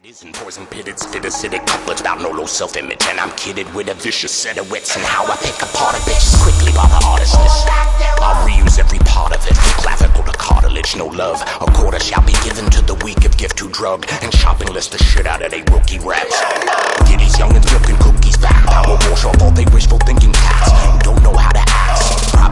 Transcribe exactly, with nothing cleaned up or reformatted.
Isn't poison pitted, spit acidic couplets about no low self-image. And I'm kidded with a vicious set of wits. And how I pick apart a bitch quickly by the artist list. I'll reuse every part of it, clavicle to cartilage, no love. A quarter shall be given to the weak of gift to drug. And shopping list the shit out of they rookie raps. Get these youngins milking cookies back. Power wash off all they wishful thinking cats who don't know how to act.